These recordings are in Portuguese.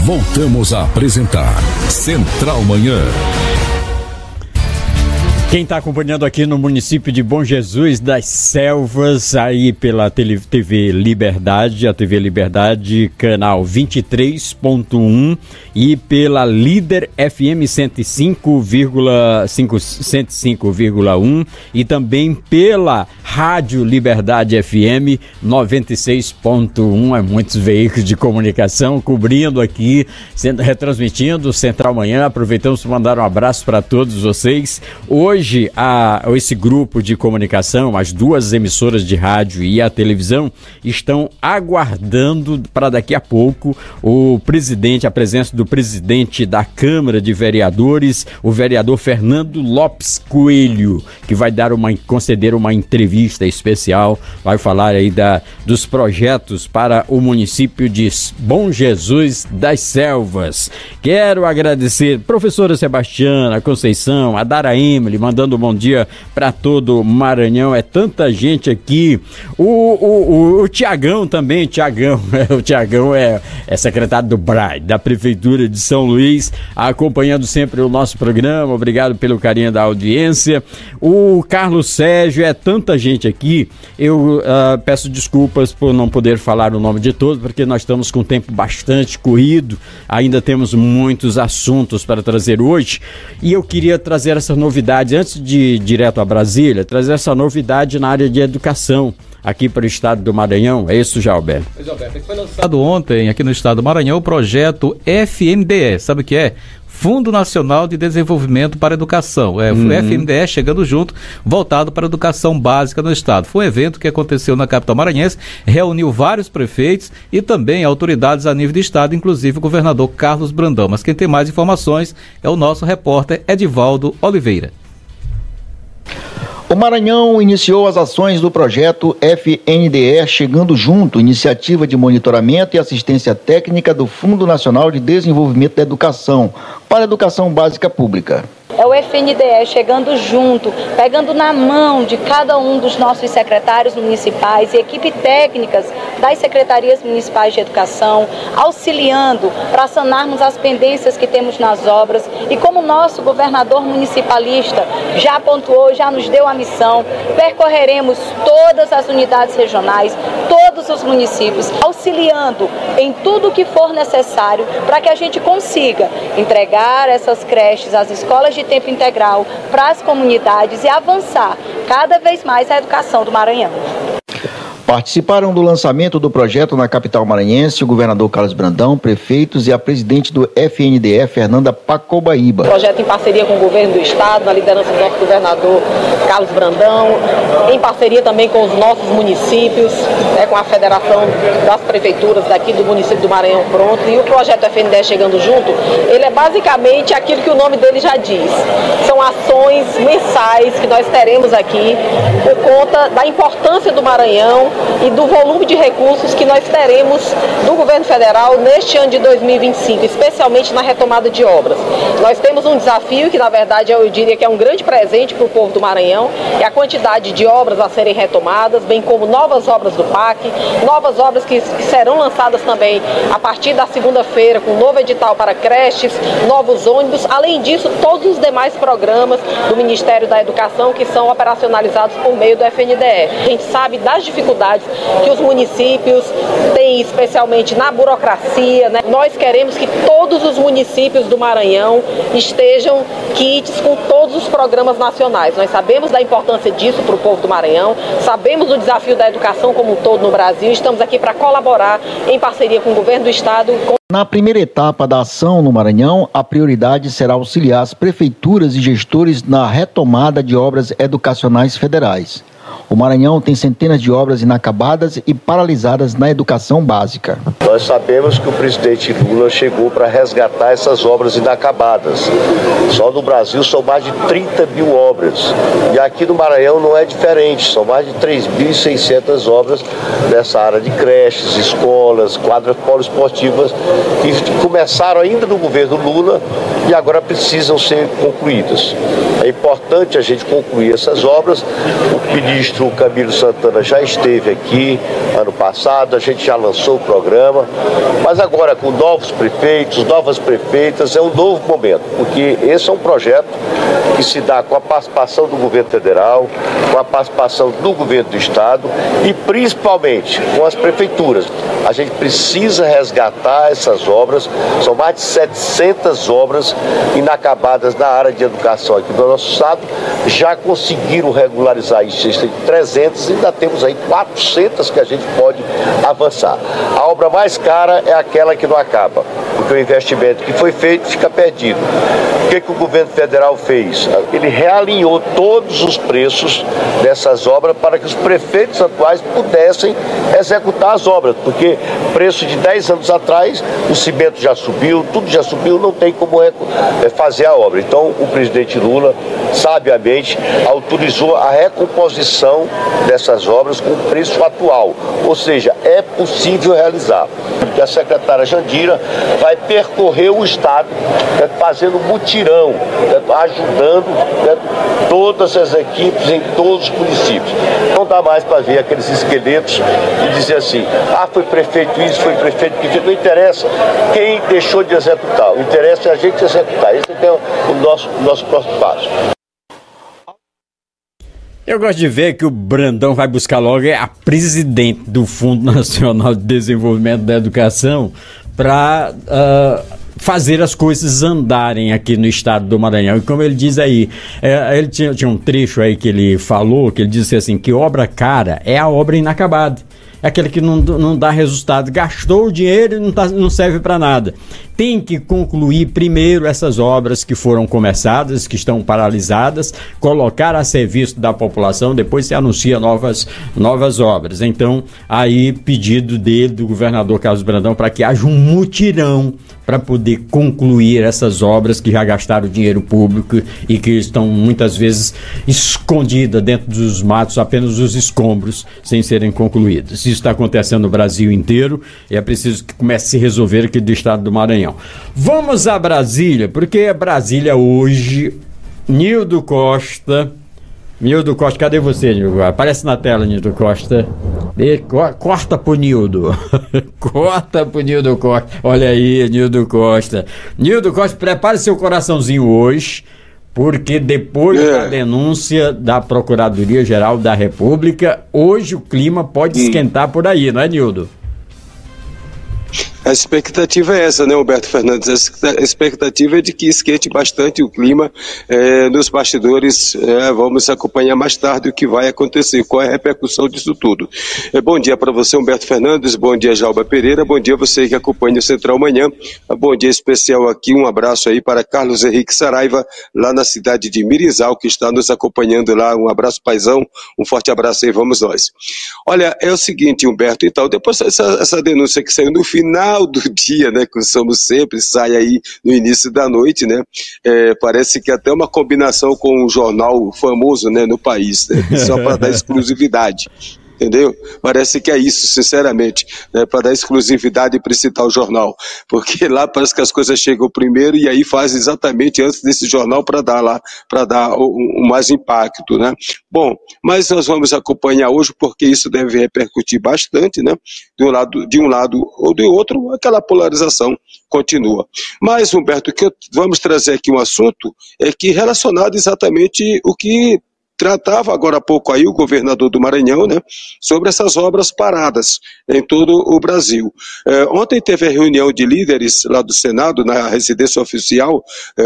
Voltamos a apresentar Central Manhã. Quem está acompanhando aqui no município de Bom Jesus das Selvas, aí pela TV Liberdade, a TV Liberdade, canal 23.1 e pela Líder FM 105,1 e também pela Rádio Liberdade FM 96.1, muitos veículos de comunicação cobrindo aqui, retransmitindo Central Manhã. Aproveitamos para mandar um abraço para todos vocês. Hoje, esse grupo de comunicação, as duas emissoras de rádio e a televisão, estão aguardando para daqui a pouco a presença do presidente da Câmara de Vereadores, o vereador Fernando Lopes Coelho, que vai conceder uma entrevista especial, vai falar aí dos projetos para o município de Bom Jesus das Selvas. Quero agradecer a professora Sebastiana, a Conceição, a Dara Emily, mandando um bom dia para todo o Maranhão. É tanta gente aqui. O Tiagão também, o Tiagão é secretário do BRAE, da Prefeitura de São Luís, acompanhando sempre o nosso programa. Obrigado pelo carinho da audiência. O Carlos Sérgio, é tanta gente aqui. Eu peço desculpas por não poder falar o nome de todos, porque nós estamos com o tempo bastante corrido. Ainda temos muitos assuntos para trazer hoje. E eu queria trazer essa novidade antes de ir direto a Brasília, trazer essa novidade na área de educação aqui para o estado do Maranhão. É isso, Jalberto? Pois, Alberto, foi lançado ontem aqui no estado do Maranhão o projeto FNDE. Sabe o que é? Fundo Nacional de Desenvolvimento para a Educação. O FNDE chegando junto, voltado para a educação básica no estado. Foi um evento que aconteceu na capital maranhense, reuniu vários prefeitos e também autoridades a nível de estado, inclusive o governador Carlos Brandão. Mas quem tem mais informações é o nosso repórter Edivaldo Oliveira. O Maranhão iniciou as ações do projeto FNDE Chegando Junto, iniciativa de monitoramento e assistência técnica do Fundo Nacional de Desenvolvimento da Educação para a Educação Básica Pública. É o FNDE chegando junto, pegando na mão de cada um dos nossos secretários municipais e equipe técnicas das secretarias municipais de educação, auxiliando para sanarmos as pendências que temos nas obras. E como nosso governador municipalista já pontuou, já nos deu a missão, percorreremos todas as unidades regionais, todos os municípios, auxiliando em tudo o que for necessário para que a gente consiga entregar essas creches às escolas de tempo integral para as comunidades e avançar cada vez mais a educação do Maranhão. Participaram do lançamento do projeto na capital maranhense o governador Carlos Brandão, prefeitos e a presidente do FNDE, Fernanda Pacobaíba. Projeto em parceria com o governo do estado, na liderança do nosso governador Carlos Brandão, em parceria também com os nossos municípios, com a federação das prefeituras daqui do município do Maranhão Pronto. E o projeto FNDE Chegando Junto, ele é basicamente aquilo que o nome dele já diz. São ações mensais que nós teremos aqui por conta da importância do Maranhão e do volume de recursos que nós teremos do governo federal neste ano de 2025, especialmente na retomada de obras. Nós temos um desafio que, na verdade, eu diria que é um grande presente para o povo do Maranhão, é a quantidade de obras a serem retomadas, bem como novas obras do PAC, novas obras que serão lançadas também a partir da segunda-feira, com um novo edital para creches, novos ônibus, além disso, todos os demais programas do Ministério da Educação que são operacionalizados por meio do FNDE. A gente sabe das dificuldades que os municípios têm, especialmente na burocracia, né? Nós queremos que todos os municípios do Maranhão estejam quites com todos os programas nacionais. Nós sabemos da importância disso para o povo do Maranhão, sabemos do desafio da educação como um todo no Brasil, estamos aqui para colaborar em parceria com o governo do estado. Na primeira etapa da ação no Maranhão, a prioridade será auxiliar as prefeituras e gestores na retomada de obras educacionais federais. O Maranhão tem centenas de obras inacabadas e paralisadas na educação básica. Nós sabemos que o presidente Lula chegou para resgatar essas obras inacabadas. Só no Brasil são mais de 30 mil obras. E aqui no Maranhão não é diferente, são mais de 3.600 obras nessa área de creches, escolas, quadras poliesportivas, que começaram ainda no governo Lula e agora precisam ser concluídas. É importante a gente concluir essas obras. O pedido ministro Camilo Santana já esteve aqui ano passado, a gente já lançou o programa, mas agora com novos prefeitos, novas prefeitas, é um novo momento, porque esse é um projeto que se dá com a participação do governo federal, com a participação do governo do estado e principalmente com as prefeituras. A gente precisa resgatar essas obras, são mais de 700 obras inacabadas na área de educação aqui do nosso estado, já conseguiram regularizar isso, existem 300 e ainda temos aí 400 que a gente pode avançar. A obra mais cara é aquela que não acaba, porque o investimento que foi feito fica perdido. O que o governo federal fez? Ele realinhou todos os preços dessas obras para que os prefeitos atuais pudessem executar as obras, porque preço de 10 anos atrás, o cimento já subiu, tudo já subiu, não tem como fazer a obra. Então, o presidente Lula, sabiamente, autorizou a recomposição dessas obras com o preço atual, ou seja, é possível realizar. A secretária Jandira vai percorrer o estado, fazendo mutirão, ajudando todas as equipes em todos os municípios. Não dá mais para ver aqueles esqueletos e dizer assim, foi prefeito isso, foi prefeito aquilo. Não interessa quem deixou de executar, o interesse é a gente executar. Esse é o nosso próximo passo. Eu gosto de ver que o Brandão vai buscar logo a presidente do Fundo Nacional de Desenvolvimento da Educação para fazer as coisas andarem aqui no estado do Maranhão. E como ele diz aí, ele tinha um trecho aí que ele falou, que ele disse assim, que obra cara é a obra inacabada. É aquele que não dá resultado. Gastou o dinheiro e não serve para nada. Tem que concluir primeiro essas obras que foram começadas, que estão paralisadas, colocar a serviço da população, depois se anuncia novas obras. Então, aí pedido do governador Carlos Brandão para que haja um mutirão para poder concluir essas obras que já gastaram dinheiro público e que estão muitas vezes escondidas dentro dos matos, apenas os escombros, sem serem concluídas. Isso está acontecendo no Brasil inteiro e é preciso que comece a se resolver aqui do estado do Maranhão. Vamos a Brasília, porque Brasília hoje, Nildo Costa, cadê você, Nildo? Aparece na tela, Nildo Costa. Corta pro Nildo. Corta pro Nildo Costa. Olha aí, Nildo Costa. Nildo Costa, prepare seu coraçãozinho hoje, porque depois da denúncia da Procuradoria-Geral da República, hoje o clima pode esquentar por aí, não é, Nildo? A expectativa é essa, né, Humberto Fernandes? A expectativa é de que esquente bastante o clima nos bastidores. Vamos acompanhar mais tarde o que vai acontecer, qual é a repercussão disso tudo. Bom dia para você, Humberto Fernandes, bom dia, Jalba Pereira, bom dia você que acompanha o Central Manhã, bom dia especial aqui, um abraço aí para Carlos Henrique Saraiva, lá na cidade de Mirizal, que está nos acompanhando lá, um abraço paizão, um forte abraço aí, vamos nós. Olha, é o seguinte, Humberto, então, depois essa denúncia que saiu no final do dia, né, que somos sempre, sai aí no início da noite, né, parece que até uma combinação com um jornal famoso, né, no país, né, só para dar exclusividade. Entendeu? Parece que é isso, sinceramente, né, para dar exclusividade para citar o jornal, porque lá parece que as coisas chegam primeiro e aí faz exatamente antes desse jornal para dar o mais impacto, né? Bom, mas nós vamos acompanhar hoje porque isso deve repercutir bastante, né? De um lado ou do outro, aquela polarização continua. Mas, Humberto, que vamos trazer aqui um assunto que relacionado exatamente o que tratava agora há pouco aí o governador do Maranhão, né, sobre essas obras paradas em todo o Brasil. Ontem teve a reunião de líderes lá do Senado, na residência oficial,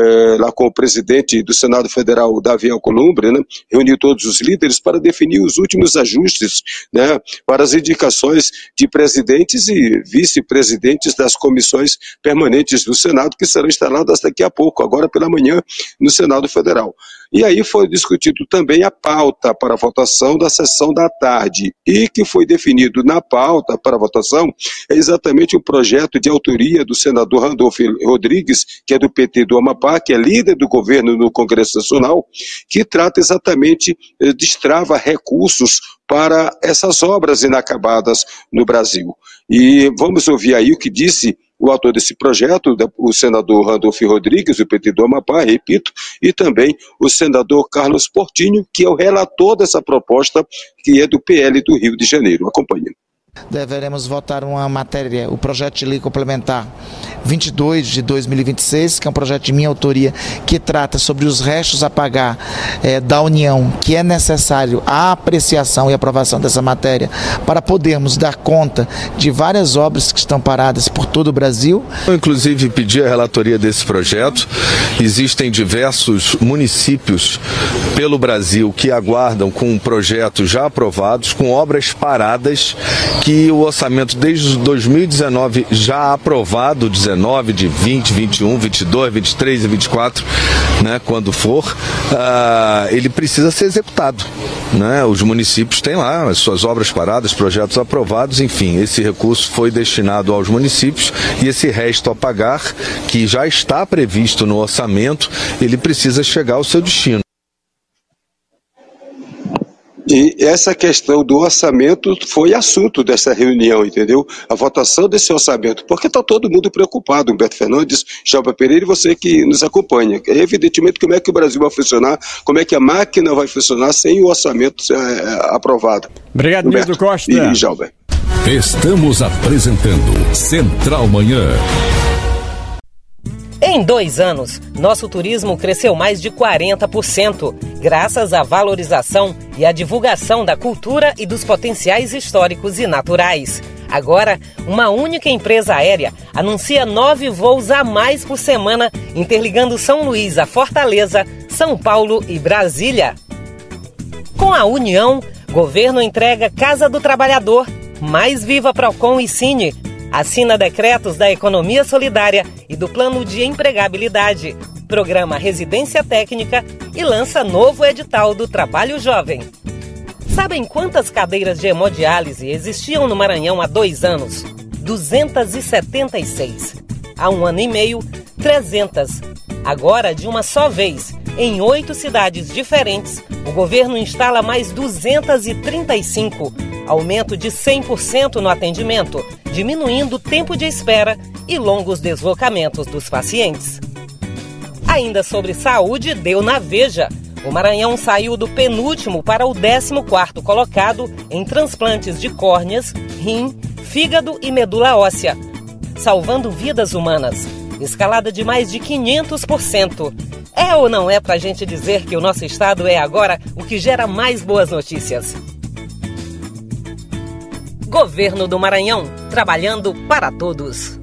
lá com o presidente do Senado Federal, Davi Alcolumbre, né, reuniu todos os líderes para definir os últimos ajustes, né, para as indicações de presidentes e vice-presidentes das comissões permanentes do Senado, que serão instaladas daqui a pouco, agora pela manhã, no Senado Federal. E aí foi discutido também a pauta para a votação da sessão da tarde, e que foi definido na pauta para a votação é exatamente um projeto de autoria do senador Randolfo Rodrigues, que é do PT do Amapá, que é líder do governo no Congresso Nacional, que trata exatamente, destrava recursos para essas obras inacabadas no Brasil. E vamos ouvir aí o que disse o autor desse projeto, o senador Randolfo Rodrigues, o PT do Amapá, repito, e também o senador Carlos Portinho, que é o relator dessa proposta, que é do PL do Rio de Janeiro. Acompanhe. Deveremos votar uma matéria, o projeto de lei complementar 22 de 2026, que é um projeto de minha autoria, que trata sobre os restos a pagar da União, que é necessário a apreciação e aprovação dessa matéria para podermos dar conta de várias obras que estão paradas por todo o Brasil. Eu, inclusive, pedi a relatoria desse projeto. Existem diversos municípios pelo Brasil que aguardam com projetos já aprovados, com obras paradas, que o orçamento desde 2019 já aprovado, 19, de 20, 21, 22, 23 e 24, né, quando for, ele precisa ser executado. Né? Os municípios têm lá as suas obras paradas, projetos aprovados, enfim, esse recurso foi destinado aos municípios e esse resto a pagar, que já está previsto no orçamento, ele precisa chegar ao seu destino. E essa questão do orçamento foi assunto dessa reunião, entendeu? A votação desse orçamento, porque está todo mundo preocupado, Humberto Fernandes, Jalba Pereira e você que nos acompanha. Evidentemente, como é que o Brasil vai funcionar, como é que a máquina vai funcionar sem o orçamento aprovado. Obrigado, Nildo Costa. E Jalba. Estamos apresentando Central Manhã. Em 2 anos, nosso turismo cresceu mais de 40%, graças à valorização e à divulgação da cultura e dos potenciais históricos e naturais. Agora, uma única empresa aérea anuncia 9 voos a mais por semana, interligando São Luís a Fortaleza, São Paulo e Brasília. Com a união, governo entrega Casa do Trabalhador, Mais Viva Procon e Cine, assina decretos da Economia Solidária e do Plano de Empregabilidade, programa Residência Técnica e lança novo edital do Trabalho Jovem. Sabem quantas cadeiras de hemodiálise existiam no Maranhão há 2 anos? 276. Há 1 ano e meio, 300. Agora, de uma só vez, em 8 cidades diferentes, o governo instala mais 235, aumento de 100% no atendimento, diminuindo o tempo de espera e longos deslocamentos dos pacientes. Ainda sobre saúde, deu na Veja. O Maranhão saiu do penúltimo para o 14º colocado em transplantes de córneas, rim, fígado e medula óssea, salvando vidas humanas. Escalada de mais de 500%. É ou não é pra gente dizer que o nosso estado é agora o que gera mais boas notícias? Governo do Maranhão, trabalhando para todos.